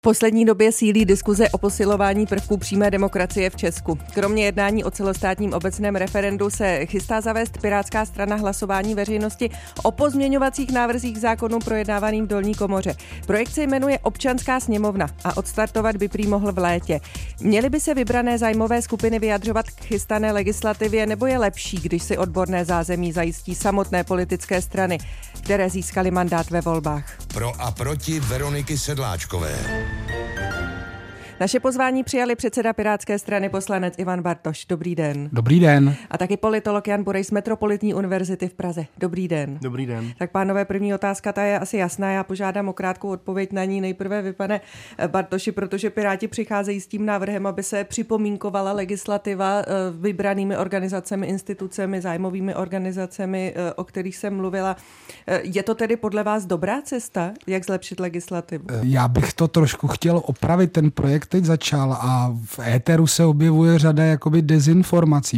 poslední době sílí diskuze o posilování prvků přímé demokracie v Česku. Kromě jednání o celostátním obecném referendu se chystá zavést Pirátská strana hlasování veřejnosti o pozměňovacích návrzích zákonů projednávaným v dolní komoře. Projekt se jmenuje Občanská sněmovna a odstartovat by prý mohl v létě. Měly by se vybrané zájmové skupiny vyjadřovat k chystané legislativě, nebo je lepší, když si odborné zázemí zajistí samotné politické strany, které získaly mandát ve volbách? Pro a proti Veroniky Sedláčkové. Naše pozvání přijali předseda Pirátské strany poslanec Ivan Bartoš. Dobrý den. Dobrý den. A taky politolog Jan Bureš z Metropolitní univerzity v Praze. Dobrý den. Dobrý den. Tak pánové, první otázka, ta je asi jasná. Já požádám o krátkou odpověď na ní. Nejprve vy, pane Bartoši, protože Piráti přicházejí s tím návrhem, aby se připomínkovala legislativa vybranými organizacemi, institucemi, zájmovými organizacemi, o kterých jsem mluvila. Je to tedy podle vás dobrá cesta, jak zlepšit legislativu? Já bych to trošku chtěl opravit. Ten projekt teď začal a v éteru se objevuje řada jakoby dezinformací.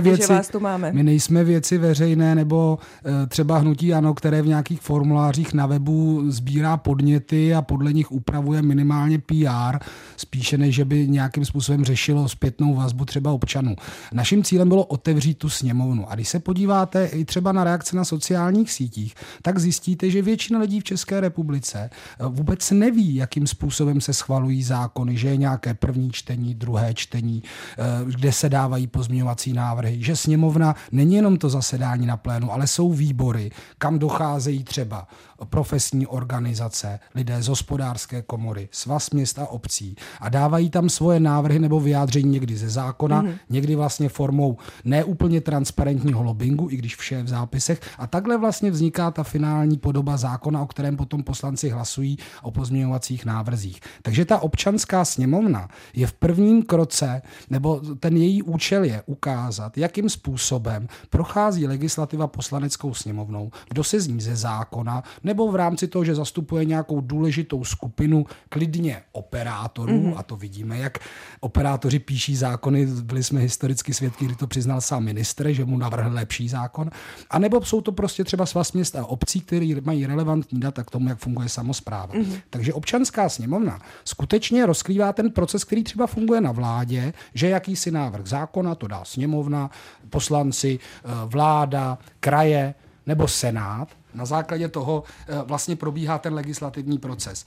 My nejsme věci veřejné nebo třeba hnutí ANO, které v nějakých formulářích na webu sbírá podněty a podle nich upravuje minimálně PR, spíše než že by nějakým způsobem řešilo zpětnou vazbu třeba občanů. Naším cílem bylo otevřít tu sněmovnu. A když se podíváte i třeba na reakce na sociálních sítích, tak zjistíte, že většina lidí v České republice vůbec neví, jakým způsobem se schvalují zákony, že je nějaké první čtení, druhé čtení, kde se dávají pozměňovací návrhy, že sněmovna není jenom to zasedání na plénu, ale jsou výbory, kam docházejí třeba profesní organizace, lidé z hospodářské komory, svaz měst a obcí a dávají tam svoje návrhy nebo vyjádření někdy ze zákona, někdy vlastně formou neúplně transparentního lobbingu, i když vše je v zápisech. A takhle vlastně vzniká ta finální podoba zákona, o kterém potom poslanci hlasují o pozměňovacích návrzích. Takže ta občanská sněmovna je v prvním kroce, nebo ten její účel je ukázat, jakým způsobem prochází legislativa poslaneckou sněmovnou, kdo se z ní ze zákona, nebo v rámci toho, že zastupuje nějakou důležitou skupinu klidně operátorů, a to vidíme, jak operátoři píší zákony, byli jsme historicky svědky, kdy to přiznal sám ministr, že mu navrhl lepší zákon, a nebo jsou to prostě třeba svaz měst a obcí, které mají relevantní data k tomu, jak funguje samospráva. Takže občanská sněmovna skutečně rozkrývá ten proces, který třeba funguje na vládě, že jakýsi návrh zákona to dá sněmovna, poslanci, vláda, kraje nebo senát. Na základě toho vlastně probíhá ten legislativní proces.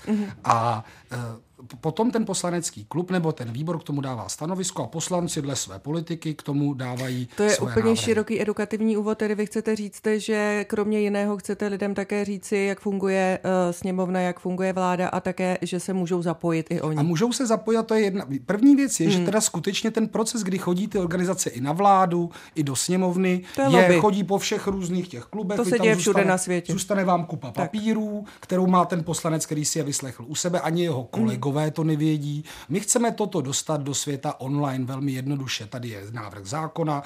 A potom ten poslanecký klub nebo ten výbor k tomu dává stanovisko a poslanci dle své politiky k tomu dávají To je svoje úplně návrhy. široký edukativní úvod, tedy vy chcete říct, že kromě jiného chcete lidem také říci, jak funguje sněmovna, jak funguje vláda a také, že se můžou zapojit i oni. A můžou se zapojit, to je jedna. První věc je, že teda skutečně ten proces, kdy chodí ty organizace i na vládu, i do sněmovny, chodí po všech různých těch klubech. To se děje všude na světě. Zůstane vám kupa papírů, kterou má ten poslanec, který si je vyslechl u sebe, ani jeho kolegové to nevědí. My chceme toto dostat do světa online velmi jednoduše. Tady je návrh zákona,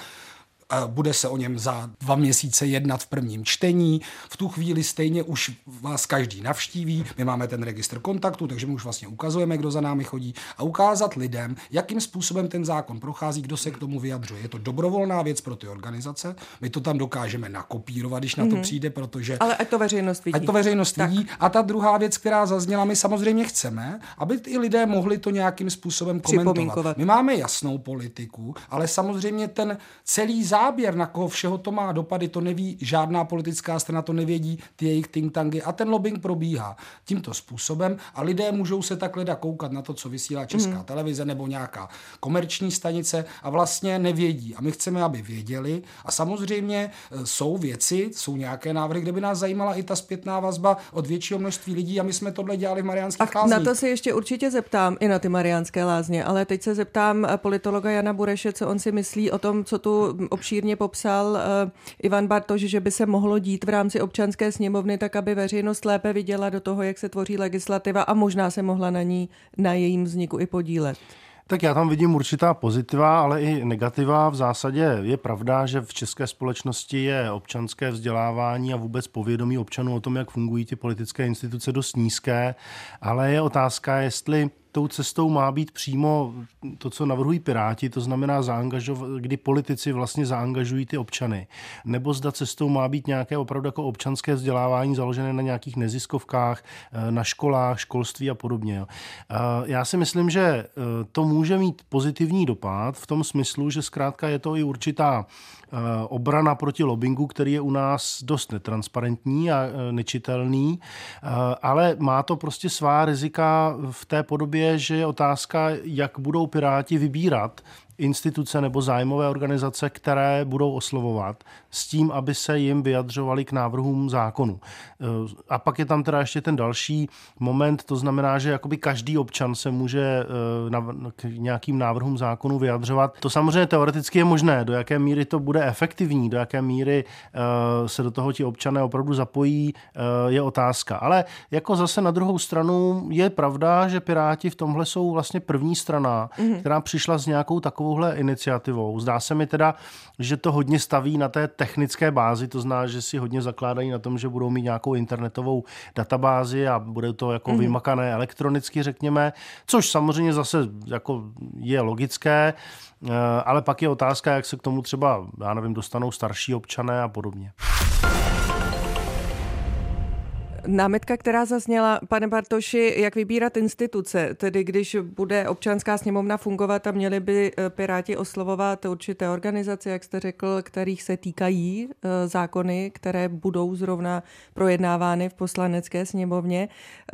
bude se o něm za 2 měsíce jednat v prvním čtení. V tu chvíli stejně už vás každý navštíví. My máme ten registr kontaktů, takže my už vlastně ukazujeme, kdo za námi chodí a ukázat lidem, jakým způsobem ten zákon prochází, kdo se k tomu vyjadřuje. Je to dobrovolná věc pro ty organizace. My to tam dokážeme nakopírovat, když na to přijde, protože Ale ať to veřejnost vidí. vidí. A ta druhá věc, která zazněla, my samozřejmě chceme, aby i lidé mohli to nějakým způsobem komentovat. My máme jasnou politiku, ale samozřejmě ten celý záběr, na koho všeho to má dopady, to neví žádná politická strana, to nevědí ty jejich think tanky a ten lobbying probíhá tímto způsobem a lidé můžou se takhle koukat na to, co vysílá Česká televize nebo nějaká komerční stanice a vlastně nevědí. A my chceme, aby věděli a samozřejmě jsou nějaké návrhy, kde by nás zajímala i ta zpětná vazba od většího množství lidí a my jsme tohle dělali v Mariánských Lázních. Na to se ještě určitě zeptám i na ty Mariánské Lázně, ale teď se zeptám politologa Jana Bureše, co on si myslí o tom, co tu obšírně popsal Ivan Bartoš, že by se mohlo dít v rámci občanské sněmovny, tak aby veřejnost lépe viděla do toho, jak se tvoří legislativa a možná se mohla na jejím vzniku i podílet. Tak já tam vidím určitá pozitiva, ale i negativa. V zásadě je pravda, že v české společnosti je občanské vzdělávání a vůbec povědomí občanů o tom, jak fungují ty politické instituce, dost nízké, ale je otázka, jestli tou cestou má být přímo to, co navrhují Piráti, to znamená kdy politici vlastně zaangažují ty občany. Nebo zda cestou má být nějaké opravdu jako občanské vzdělávání založené na nějakých neziskovkách, na školách, školství a podobně. Já si myslím, že to může mít pozitivní dopad v tom smyslu, že zkrátka je to i určitá obrana proti lobbingu, který je u nás dost netransparentní a nečitelný, ale má to prostě svá rizika v té podobě, že je otázka, jak budou Piráti vybírat instituce nebo zájmové organizace, které budou oslovovat s tím, aby se jim vyjadřovali k návrhům zákonu. A pak je tam teda ještě ten další moment, to znamená, že jakoby každý občan se může k nějakým návrhům zákonu vyjadřovat. To samozřejmě teoreticky je možné, do jaké míry to bude efektivní, do jaké míry se do toho ti občané opravdu zapojí, je otázka. Ale jako zase na druhou stranu je pravda, že Piráti v tomhle jsou vlastně první strana, která přišla s nějakou takovouhle iniciativou. Zdá se mi teda, že to hodně staví na té technické bázi, to znamená, že si hodně zakládají na tom, že budou mít nějakou internetovou databázi a bude to jako vymakané elektronicky, řekněme, což samozřejmě zase jako je logické, ale pak je otázka, jak se k tomu třeba, já nevím, dostanou starší občané a podobně. Námitka, která zazněla, pane Bartoši, jak vybírat instituce, tedy když bude občanská sněmovna fungovat a měli by Piráti oslovovat určité organizace, jak jste řekl, kterých se týkají zákony, které budou zrovna projednávány v poslanecké sněmovně.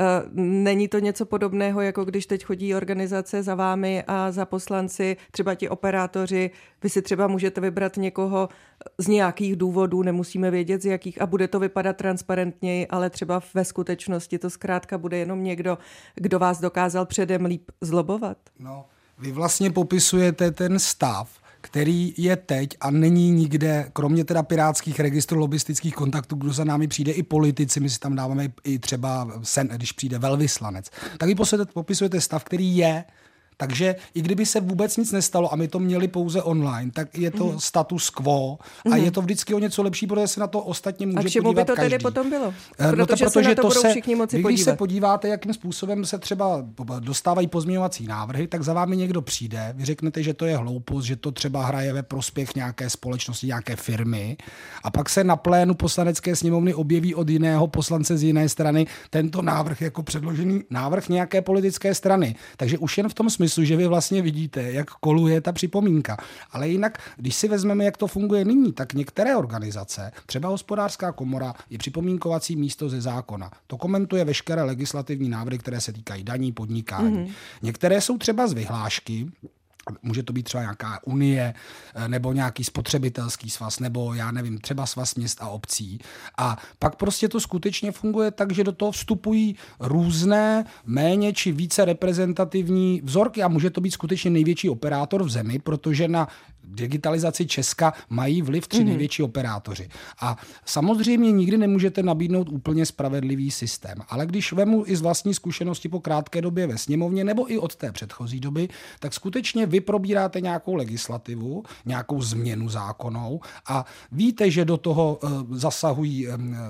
Není to něco podobného, jako když teď chodí organizace za vámi a za poslanci, třeba ti operátoři, vy si třeba můžete vybrat někoho z nějakých důvodů, nemusíme vědět z jakých, a bude to vypadat transparentněji, ale třeba ve skutečnosti to zkrátka bude jenom někdo, kdo vás dokázal předem líp zlobovat? No, vy vlastně popisujete ten stav, který je teď a není nikde, kromě teda pirátských registrů lobistických kontaktů, kdo za námi přijde, i politici, my si tam dáváme i třeba, když přijde velvyslanec. Tak vy popisujete stav, který je. Takže i kdyby se vůbec nic nestalo a my to měli pouze online, tak je to status quo a je to vždycky o něco lepší, protože se na to ostatně může podívat každý. A k čemu by to tedy potom bylo? Protože se na to budou všichni moci podívat. Když se podíváte, jakým způsobem se třeba dostávají pozměňovací návrhy, tak za vámi někdo přijde, vy řeknete, že to je hloupost, že to třeba hraje ve prospěch nějaké společnosti, nějaké firmy, a pak se na plénu poslanecké sněmovny objeví od jiného poslance z jiné strany tento návrh jako předložený návrh nějaké politické strany. Takže už jen v tom smyslu, že vy vlastně vidíte, jak koluje ta připomínka. Ale jinak, když si vezmeme, jak to funguje nyní, tak některé organizace, třeba Hospodářská komora, je připomínkovací místo ze zákona. To komentuje veškeré legislativní návrhy, které se týkají daní, podnikání. Některé jsou třeba z vyhlášky, může to být třeba nějaká unie nebo nějaký spotřebitelský svaz nebo já nevím, třeba svaz měst a obcí. A pak prostě to skutečně funguje tak, že do toho vstupují různé méně či více reprezentativní vzorky a může to být skutečně největší operátor v zemi, protože na digitalizaci Česka mají vliv 3 největší operátoři. A samozřejmě nikdy nemůžete nabídnout úplně spravedlivý systém. Ale když vemu i z vlastní zkušenosti po krátké době ve sněmovně nebo i od té předchozí doby, tak skutečně vy probíráte nějakou legislativu, nějakou změnu zákonnou a víte, že do toho zasahují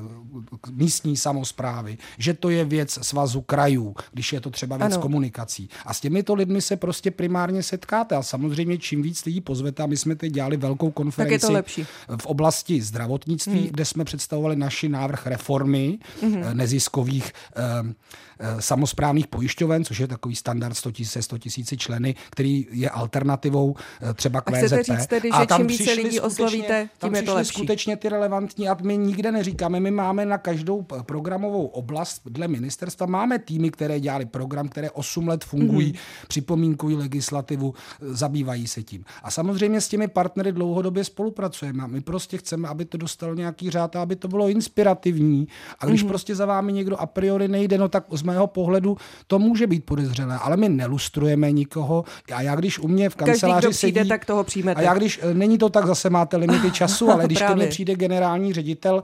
místní samosprávy, že to je věc svazu krajů, když je to třeba věc komunikací. A s těmito lidmi se prostě primárně setkáte a samozřejmě čím víc lidí pozvete, a my jsme teď dělali velkou konferenci v oblasti zdravotnictví, kde jsme představovali naši návrh reformy neziskových samosprávných pojišťoven, což je takový standard 100 000 členy, který je alternativou třeba k VZP. Chcete říct tedy, že čím více lidí oslovíte, tím je to lepší. Skutečně ty relevantní, a my nikde neříkáme, my máme na každou programovou oblast dle ministerstva, máme týmy, které dělali program, které 8 let fungují, připomínkují legislativu, zabývají se tím. A samozřejmě s těmi partnery dlouhodobě spolupracujeme. My prostě chceme, aby to dostalo nějaký řád a aby to bylo inspirativní. A když prostě za vámi někdo a priori nejde, no tak z mého pohledu to může být podezřelé, ale my nelustrujeme nikoho. A já když u mě v kanceláři každý, kdo přijde, tak toho přijmete. A já když, není to tak, zase máte limity času, ale když ke mně přijde generální ředitel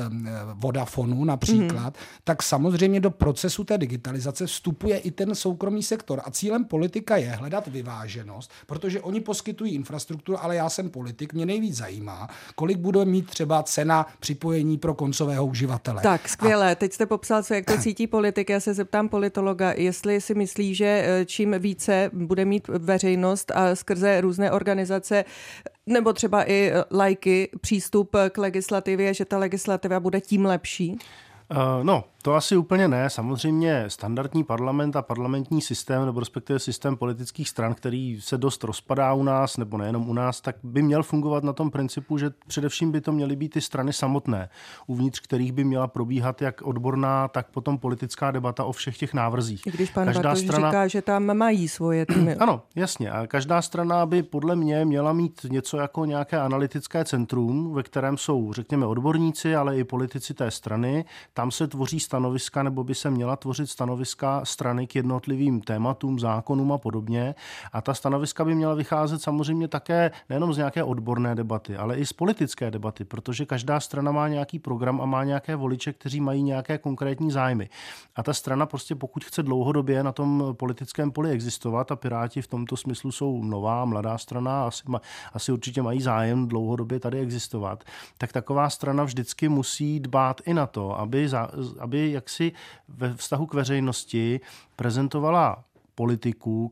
Vodafonu například, tak samozřejmě do procesu té digitalizace vstupuje i ten soukromý sektor. A cílem politika je hledat vyváženost, protože oni poskytují infrastrukturu, ale já jsem politik, mě nejvíc zajímá, kolik bude mít třeba cena připojení pro koncového uživatele. Tak, skvělé. Teď jste popsal, co jak to cítí politik. Já se zeptám politologa, jestli si myslí, že čím více bude mít veřejnost a skrze různé organizace nebo třeba i lajky přístup k legislativě, že ta legislativa bude tím lepší? No, to asi úplně ne. Samozřejmě standardní parlament a parlamentní systém, nebo respektive systém politických stran, který se dost rozpadá u nás, nebo nejenom u nás, tak by měl fungovat na tom principu, že především by to měly být ty strany samotné, uvnitř kterých by měla probíhat jak odborná, tak potom politická debata o všech těch návrzích. I když pan Bartoš říká, že tam mají svoje týmy. Ano, jasně. A každá strana by podle mě měla mít něco jako nějaké analytické centrum, ve kterém jsou, řekněme, odborníci, ale i politici té strany. Tam se tvoří stanoviska, nebo by se měla tvořit stanoviska strany k jednotlivým tématům, zákonům a podobně. A ta stanoviska by měla vycházet samozřejmě také nejenom z nějaké odborné debaty, ale i z politické debaty, protože každá strana má nějaký program a má nějaké voliče, kteří mají nějaké konkrétní zájmy. A ta strana prostě pokud chce dlouhodobě na tom politickém poli existovat, a Piráti v tomto smyslu jsou nová, mladá strana, asi určitě mají zájem dlouhodobě tady existovat, tak taková strana vždycky musí dbát i na to, aby jaksi ve vztahu k veřejnosti prezentovala politiku,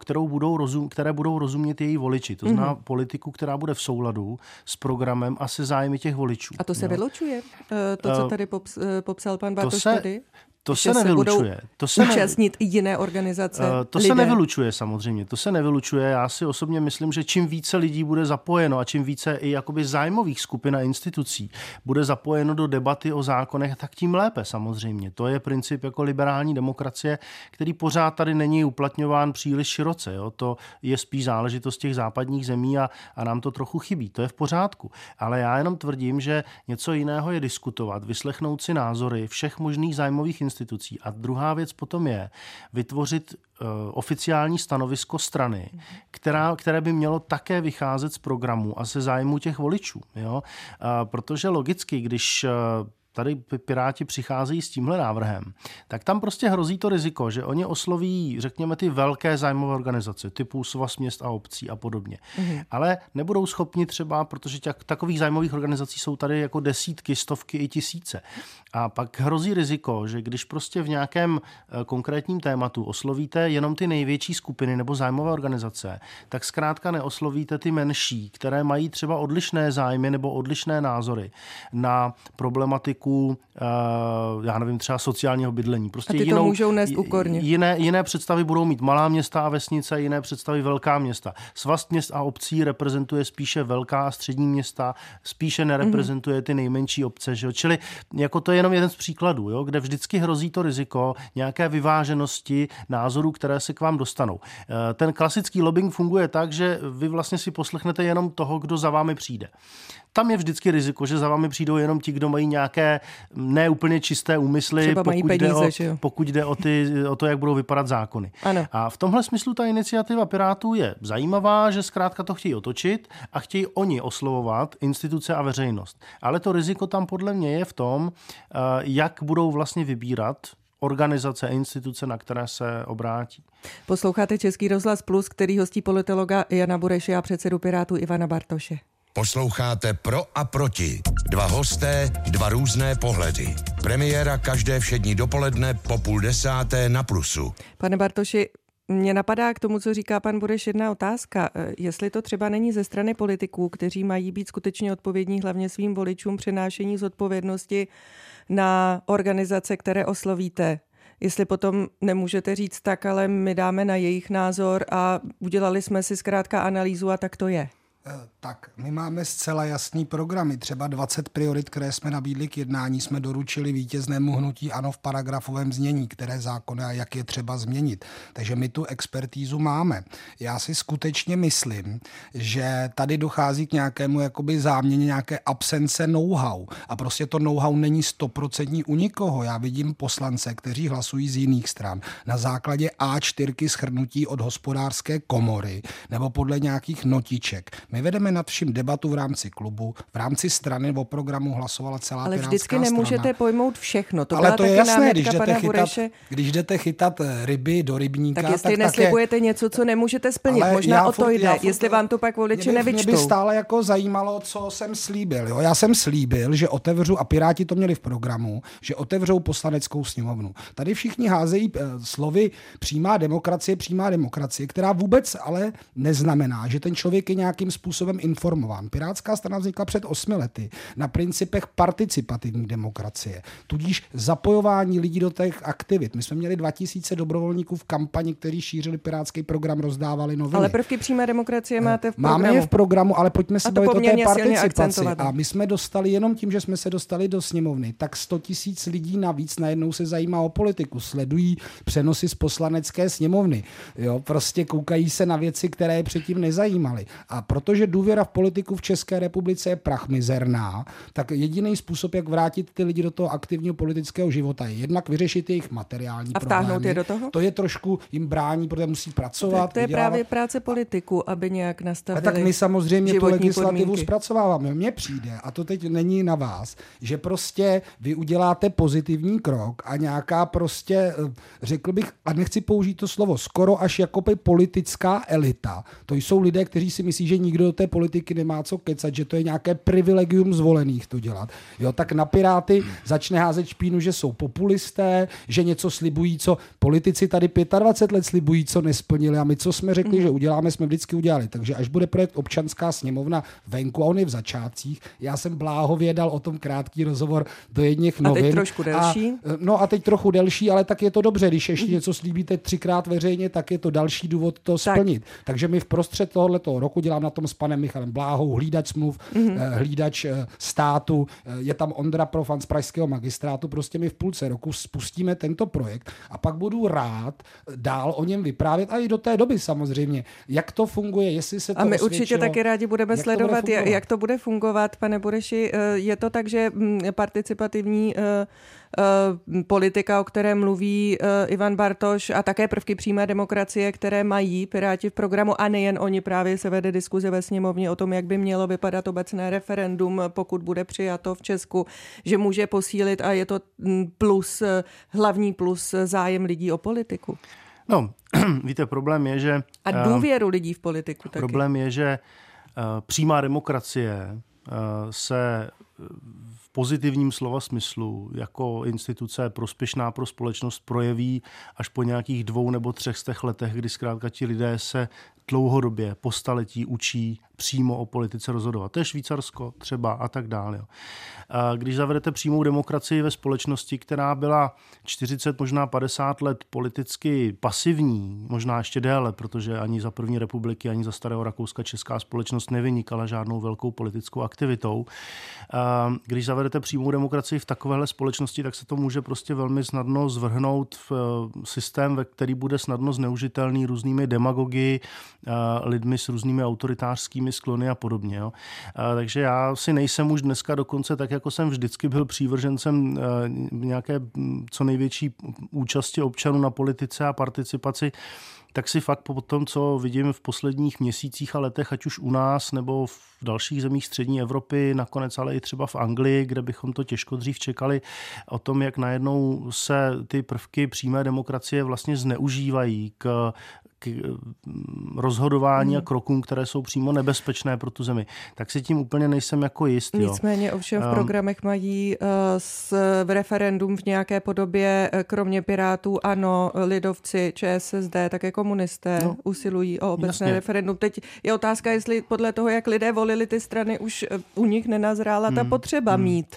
které budou rozumět její voliči. To znamená politiku, která bude v souladu s programem a se zájmy těch voličů. A to se vylučuje? To, co tady popsal pan Bartoš tady? To se nevylučuje. To se účastnit i jiné organizace. To se nevylučuje samozřejmě. To se nevylučuje. Já si osobně myslím, že čím více lidí bude zapojeno a čím více i jakoby zájmových skupin a institucí bude zapojeno do debaty o zákonech, tak tím lépe samozřejmě. To je princip jako liberální demokracie, který pořád tady není uplatňován příliš široce. Jo? To je spíš záležitost těch západních zemí a nám to trochu chybí. To je v pořádku. Ale já jenom tvrdím, že něco jiného je diskutovat, vyslechnout si názory všech možných zájmových institucí. A druhá věc potom je vytvořit oficiální stanovisko strany, které by mělo také vycházet z programu a se zájmu těch voličů. Jo? Protože logicky, když tady Piráti přicházejí s tímhle návrhem, tak tam prostě hrozí to riziko, že oni osloví, řekněme, ty velké zájmové organizace, typu Svaz měst a obcí a podobně. Ale nebudou schopni třeba, protože takových zájmových organizací jsou tady jako desítky, stovky i tisíce. A pak hrozí riziko, že když prostě v nějakém konkrétním tématu oslovíte jenom ty největší skupiny nebo zájmové organizace, tak zkrátka neoslovíte ty menší, které mají třeba odlišné zájmy nebo odlišné názory na problematiku, já nevím, třeba sociálního bydlení. Prostě a ty to můžou nést úkorně. Jiné představy budou mít malá města a vesnice, jiné představy velká města. Svaz měst a obcí reprezentuje spíše velká a střední města, spíše nereprezentuje ty nejmenší obce. Že? Čili jako to je jenom jeden z příkladů, jo? Kde vždycky hrozí to riziko nějaké vyváženosti názorů, které se k vám dostanou. Ten klasický lobbying funguje tak, že vy vlastně si poslechnete jenom toho, kdo za vámi přijde. Tam je vždycky riziko, že za vámi přijdou jenom ti, kdo mají nějaké neúplně čisté úmysly, pokud jde o to, jak budou vypadat zákony. Ano. A v tomhle smyslu ta iniciativa Pirátů je zajímavá, že zkrátka to chtějí otočit a chtějí oni oslovovat instituce a veřejnost. Ale to riziko tam podle mě je v tom, jak budou vlastně vybírat organizace a instituce, na které se obrátí. Posloucháte Český rozhlas Plus, který hostí politologa Jana Bureše a předsedu Pirátů Ivana Bartoše. Posloucháte Pro a proti. Dva hosté, dva různé pohledy. Premiéra každé všední dopoledne po 9:30 na Plusu. Pane Bartoši, mě napadá k tomu, co říká pan Bureš, jedna otázka. Jestli to třeba není ze strany politiků, kteří mají být skutečně odpovědní hlavně svým voličům, přenášení zodpovědnosti na organizace, které oslovíte. Jestli potom nemůžete říct tak, ale my dáme na jejich názor a udělali jsme si zkrátka analýzu a tak to je. Tak, my máme zcela jasný programy. Třeba 20 priorit, které jsme nabídli k jednání, jsme doručili vítěznému hnutí ANO v paragrafovém znění, které zákony a jak je třeba změnit. Takže my tu expertízu máme. Já si skutečně myslím, že tady dochází k nějakému jakoby záměně, nějaké absence know-how. A prostě to know-how není 100% u nikoho. Já vidím poslance, kteří hlasují z jiných stran na základě A4 shrnutí od Hospodářské komory nebo podle nějakých notiček. My vedeme nad vším debatu v rámci klubu, v rámci strany nebo programu hlasovala celá ale pirátská strana. Ale vždycky nemůžete pojmout všechno. To ale to je jasné, když jdete chytat ryby do rybníka. Tak jestli neslibujete něco, co nemůžete splnit, možná o to jde, jestli vám to pak voliči nevyčtou. Mě by stále jako zajímalo, co jsem slíbil. Jo? Já jsem slíbil, že otevřu, a Piráti to měli v programu, že otevřou poslaneckou sněmovnu. Tady všichni házejí slovy přímá demokracie, která vůbec ale neznamená, že ten člověk je nějakým způsobem informován. Pirátská strana vznikla před 8 lety na principech participativní demokracie, tudíž zapojování lidí do těch aktivit. My jsme měli 2000 dobrovolníků v kampani, kteří šířili pirátský program, rozdávali noviny. Ale prvky přímé demokracie máte v programu. Máme je v programu, ale pojďme si bavit o té participaci. A my jsme dostali jenom tím, že jsme se dostali do sněmovny, tak 100 000 lidí navíc najednou se zajímá o politiku, sledují přenosy z poslanecké sněmovny. Jo, prostě koukají se na věci, které je předtím nezajímaly. A protože důvěra v politiku v České republice je prachmizerná, tak jediný způsob, jak vrátit ty lidi do toho aktivního politického života, je jednak vyřešit jejich materiální problémy. A vtáhnout je do toho? To je trošku jim brání, protože musí pracovat. To je právě práce politiků, aby nějak nastavili. A tak my samozřejmě tu legislativu zpracováváme. Mně přijde, a to teď není na vás, že prostě vy uděláte pozitivní krok a nějaká prostě, řekl bych, a nechci použít to slovo, skoro až jakoby politická elita. To jsou lidé, kteří si myslí, že nikdo do té politiky nemá co kecat, že to je nějaké privilegium zvolených to dělat. Jo, tak na Piráty začne házet špínu, že jsou populisté, že něco slibují, co politici tady 25 let slibují, co nesplnili, a my, co jsme řekli, že uděláme, jsme vždycky udělali. Takže až bude projekt Občanská sněmovna venku, a on je v začátcích, já jsem bláhově dal o tom krátký rozhovor do jedněch novin. A teď trošku delší? A teď trochu delší, ale tak je to dobře, když ještě něco slíbíte 3krát veřejně, tak je to další důvod to splnit. Takže my v prostřed tohoto roku dělám na tom s panem Michalem Bláhou hlídač smluv, hlídač státu, je tam Ondra Profan z pražského magistrátu, prostě my v půlce roku spustíme tento projekt a pak budu rád dál o něm vyprávět a i do té doby samozřejmě, jak to funguje, jestli se to osvědčilo. A my osvědčilo, určitě taky rádi budeme sledovat, jak to bude fungovat. Pane Bureši, je to tak, že participativní politika, o které mluví Ivan Bartoš, a také prvky přímé demokracie, které mají Piráti v programu, a nejen oni, právě se vede diskuze ve sněmovně o tom, jak by mělo vypadat obecné referendum, pokud bude přijato v Česku, že může posílit, a je to plus, hlavní plus, zájem lidí o politiku. No, víte, problém je, že... A důvěru lidí v politiku taky. Problém je, že přímá demokracie se v pozitivním slova smyslu jako instituce prospěšná pro společnost projeví až po nějakých 2 nebo 3 letech, kdy zkrátka ti lidé se dlouhodobě po staletí učí přímo o politice rozhodovat. To je Švýcarsko třeba a tak dále. Když zavedete přímou demokracii ve společnosti, která byla 40, možná 50 let politicky pasivní, možná ještě déle, protože ani za první republiky, ani za starého Rakouska česká společnost nevynikala žádnou velkou politickou aktivitou. Když zavedete přímou demokracii v takovéhle společnosti, tak se to může prostě velmi snadno zvrhnout v systém, který bude snadno zneužitelný různými demagogy, lidmi s různými autoritářskými sklony a podobně. Jo. Takže já si nejsem už dneska dokonce, tak jako jsem vždycky byl přívržencem nějaké co největší účasti občanů na politice a participaci, tak si fakt po tom, co vidím v posledních měsících a letech, ať už u nás nebo v dalších zemích střední Evropy, nakonec ale i třeba v Anglii, kde bychom to těžko dřív čekali, o tom, jak najednou se ty prvky přímé demokracie vlastně zneužívají k rozhodování a krokům, které jsou přímo nebezpečné pro tu zemi. Tak si tím úplně nejsem jako jist. Nicméně ovšem v programech mají v referendum v nějaké podobě, kromě Pirátů, ANO, lidovci, ČSSD, také komunisté usilují o obecné referendum. Teď je otázka, jestli podle toho, jak lidé volili ty strany, už u nich nenazrála ta potřeba mít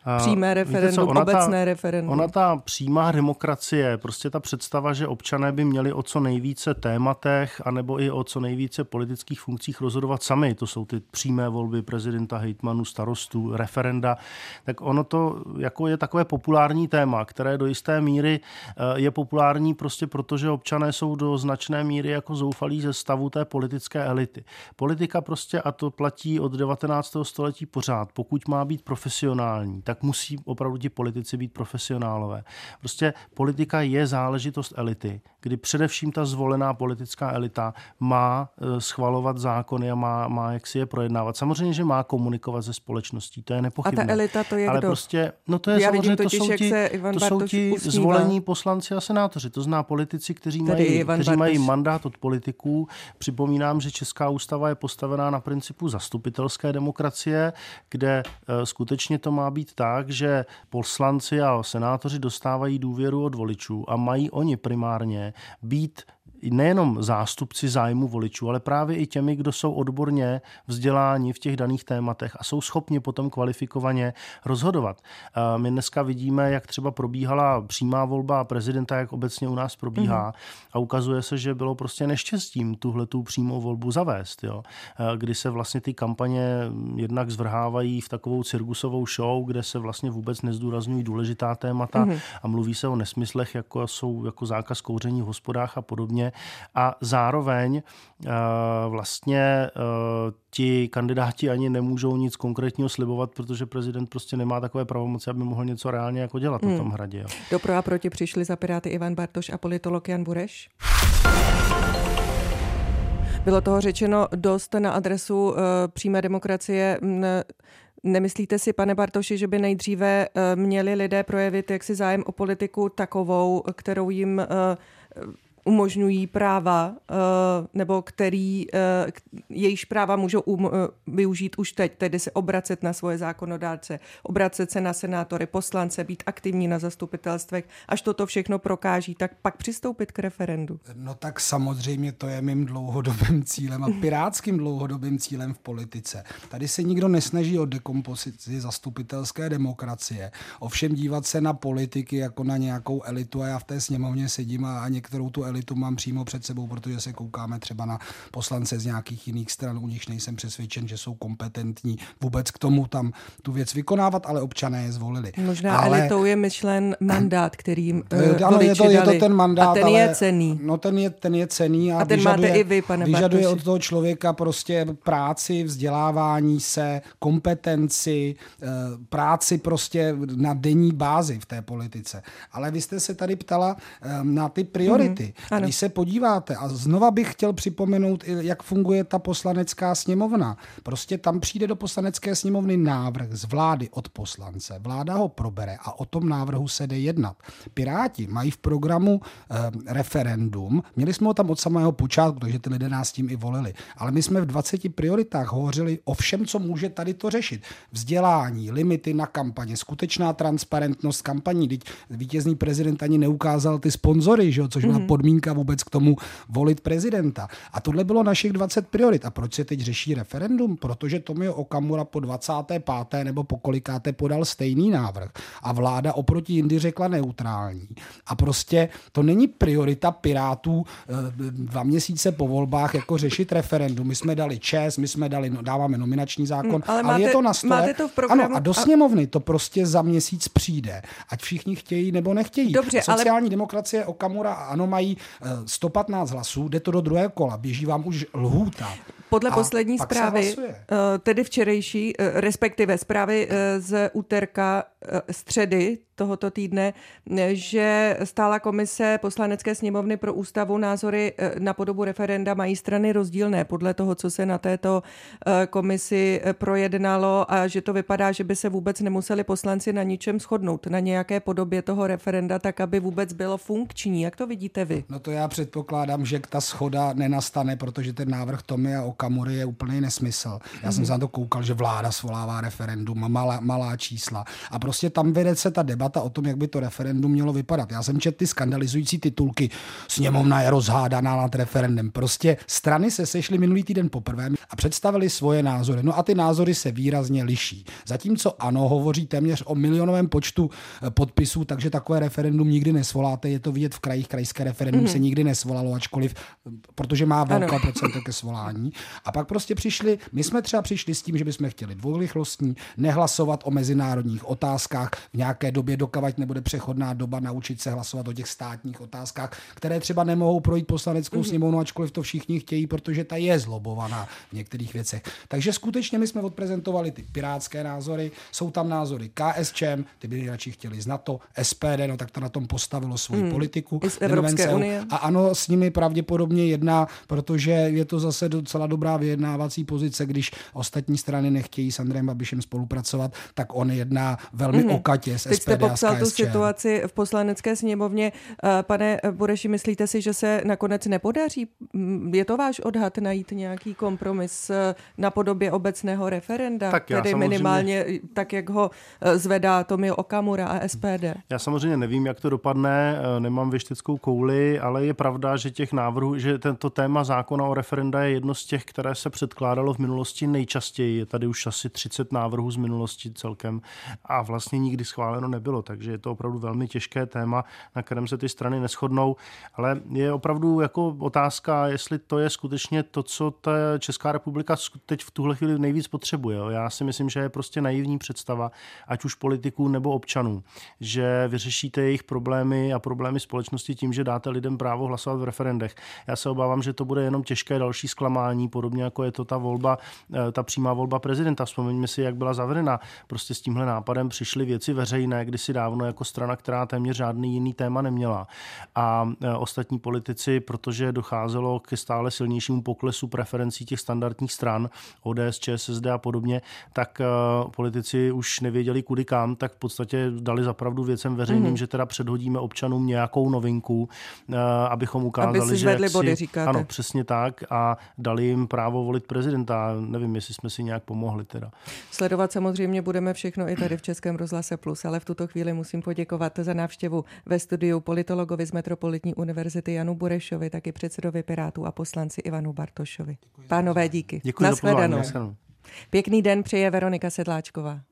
Přímé referendum, obecné referendum. Ona ta přímá demokracie, prostě ta představa, že občané by měli o co nejvíce tématech anebo i o co nejvíce politických funkcích rozhodovat sami, to jsou ty přímé volby prezidenta, hejtmanů, starostů, referenda, tak ono to jako je takové populární téma, které do jisté míry je populární prostě proto, že občané jsou do značné míry jako zoufalí ze stavu té politické elity. Politika prostě, a to platí od 19. století pořád, pokud má být profesionální, tak musí opravdu ti politici být profesionálové. Prostě politika je záležitost elity, kdy především ta zvolená politická elita má schvalovat zákony a má jak si je projednávat. Samozřejmě, že má komunikovat se společností, to je nepochybné. A ta elita to je ale kdo? Prostě, no to je já samozřejmě, totiž, to jsou ti zvolení poslanci a senátoři. To zná politici, kteří mají mandát od politiků. Připomínám, že Česká ústava je postavená na principu zastupitelské demokracie, kde skutečně to má být tak, že poslanci a senátoři dostávají důvěru od voličů a mají oni primárně být nejenom zástupci zájmu voličů, ale právě i těmi, kdo jsou odborně vzděláni v těch daných tématech a jsou schopni potom kvalifikovaně rozhodovat. My dneska vidíme, jak třeba probíhala přímá volba prezidenta, jak obecně u nás probíhá, a ukazuje se, že bylo prostě neštěstím tuhletu přímou volbu zavést, jo? Kdy se vlastně ty kampaně jednak zvrhávají v takovou cirkusovou show, kde se vlastně vůbec nezdůrazňují důležitá témata a mluví se o nesmyslech, jako jsou jako zákaz kouření v hospodách a podobně. A zároveň vlastně ti kandidáti ani nemůžou nic konkrétního slibovat, protože prezident prostě nemá takové pravomoci, aby mohl něco reálně jako dělat na tom hradě. Jo. Do pro a proti přišli za Piráty Ivan Bartoš a politolog Jan Bureš. Bylo toho řečeno dost na adresu přímé demokracie. Nemyslíte si, pane Bartoši, že by nejdříve měli lidé projevit jaksi zájem o politiku takovou, kterou jim umožňují práva, nebo jejíž práva můžou využít už teď, tedy se obracet na svoje zákonodárce, obracet se na senátory, poslance, být aktivní na zastupitelstvech, až toto všechno prokáží, tak pak přistoupit k referendu. No tak samozřejmě to je mým dlouhodobým cílem a pirátským dlouhodobým cílem v politice. Tady se nikdo nesnaží o dekompozici zastupitelské demokracie, ovšem dívat se na politiky jako na nějakou elitu a já v té sněmovně sedím a některou tu elitu mám přímo před sebou, protože se koukáme třeba na poslance z nějakých jiných stran, u nich nejsem přesvědčen, že jsou kompetentní vůbec k tomu tam tu věc vykonávat, ale občané je zvolili. Možná elitou je myšlen mandát, kterým voliči dali. Je to ten mandát, a ten je cenný. No ten je cenný a ten máte i vy, pane vyžaduje Bartoši. od toho člověka prostě práci, vzdělávání se, kompetenci, práci prostě na denní bázi v té politice. Ale vy jste se tady ptala na ty priority. Když se podíváte, a znova bych chtěl připomenout, jak funguje ta poslanecká sněmovna. Prostě tam přijde do poslanecké sněmovny návrh z vlády od poslance. Vláda ho probere a o tom návrhu se jde jednat. Piráti mají v programu referendum. Měli jsme ho tam od samého počátku, takže ty lidé nás tím i volili. Ale my jsme v 20 prioritách hovořili o všem, co může tady to řešit. Vzdělání, limity na kampaně, skutečná transparentnost kampaní. Teď vítězný prezident ani neukázal ty sponzory, že jo, což byla podmínka vůbec k tomu volit prezidenta. A tohle bylo našich 20 priorit. A proč se teď řeší referendum? Protože Tomio Okamura po 25. nebo po kolikáté podal stejný návrh. A vláda oproti jindy řekla neutrální. A prostě to není priorita Pirátů 2 měsíce po volbách jako řešit referendum. My jsme dali ČES, dáváme nominační zákon, ale je to na stole. Máte to v programu. Ano, a do sněmovny to prostě za měsíc přijde. Ať všichni chtějí nebo nechtějí. Dobře, sociální demokracie, Okamura a ANO mají 115 hlasů, jde to do druhého kola, běží vám už lhůta. Podle poslední zprávy, tedy včerejší, respektive zprávy z úterka, středy tohoto týdne, že stálá komise Poslanecké sněmovny pro ústavu názory na podobu referenda mají strany rozdílné podle toho, co se na této komisi projednalo a že to vypadá, že by se vůbec nemuseli poslanci na ničem shodnout, na nějaké podobě toho referenda, tak aby vůbec bylo funkční. Jak to vidíte vy? No to já předpokládám, že ta shoda nenastane, protože ten návrh Tomia Okamury je úplný nesmysl. Já jsem se na to koukal, že vláda svolává referendum, malá čísla. A prostě prostě tam vede se ta debata o tom, jak by to referendum mělo vypadat. Já jsem četl ty skandalizující titulky Sněmovna je rozhádaná nad referendem. Prostě strany se sešly minulý týden poprvé a představili svoje názory. No a ty názory se výrazně liší. Zatímco ANO hovoří téměř o milionovém počtu podpisů, takže takové referendum nikdy nesvoláte. Je to vidět v krajích, krajské referendum se nikdy nesvolalo, ačkoliv, protože má velké procento ke svolání. A pak prostě my jsme třeba přišli s tím, že bychom chtěli dvourychlostní, nehlasovat o mezinárodních otázkách v nějaké době, dokavať nebude přechodná doba, naučit se hlasovat o těch státních otázkách, které třeba nemohou projít poslaneckou sněmovnu, ačkoliv to všichni chtějí, protože ta je zlobovaná v některých věcech. Takže skutečně my jsme odprezentovali ty pirátské názory, jsou tam názory KSČM, ty by radši chtěli z NATO, SPD, no tak to na tom postavilo svoji politiku. I z Evropské unie. A ANO s nimi pravděpodobně jedná, protože je to zase docela dobrá vyjednávací pozice, když ostatní strany nechtějí s Andrejem Babišem spolupracovat, tak on jedná velmi okatě s SPD a s KSČM. Teď jste popsal tu situaci v poslanecké sněmovně. Pane Bureši, myslíte si, že se nakonec nepodaří? Je to váš odhad najít nějaký kompromis na podobě obecného referenda? Tak tedy samozřejmě, minimálně tak, jak ho zvedá Tomio Okamura a SPD. Já samozřejmě nevím, jak to dopadne, nemám věšteckou kouli, ale je pravda, že těch návrhů, že tento téma zákona o referenda je jedno z těch, které se předkládalo v minulosti nejčastěji. Je tady už asi 30 návrhů z minulosti celkem a vlastně nikdy schváleno nebylo, takže je to opravdu velmi těžké téma, na kterém se ty strany neshodnou, ale je opravdu jako otázka, jestli to je skutečně to, co ta Česká republika teď v tuhle chvíli nejvíc potřebuje. Já si myslím, že je prostě naivní představa, ať už politiků nebo občanů, že vyřešíte jejich problémy a problémy společnosti tím, že dáte lidem právo hlasovat v referendech. Já se obávám, že to bude jenom těžké další zklamání, podobně jako je to ta volba, ta přímá volba prezidenta. Vzpomeňme si, jak byla zavedena. Prostě s tímhle nápadem přišly Věci veřejné kdysi dávno jako strana, která téměř žádný jiný téma neměla. A ostatní politici, protože docházelo ke stále silnějšímu poklesu preferencí těch standardních stran, ODS, ČSSD a podobně, tak politici už nevěděli kudy kam, tak v podstatě dali zapravdu Věcem veřejným, že teda předhodíme občanům nějakou novinku, abychom ukázali, aby si zvedli body, říkáte. Ano, přesně tak, a dali jim právo volit prezidenta. Nevím, jestli jsme si nějak pomohli teda. Sledovat samozřejmě budeme všechno i tady v Českém rozhlase Plus, ale v tuto chvíli musím poděkovat za návštěvu ve studiu politologovi z Metropolitní univerzity Janu Burešovi, taky předsedovi Pirátů a poslanci Ivanu Bartošovi. Pánové, díky. Děkuji za pozvání. Pěkný den přeje Veronika Sedláčková.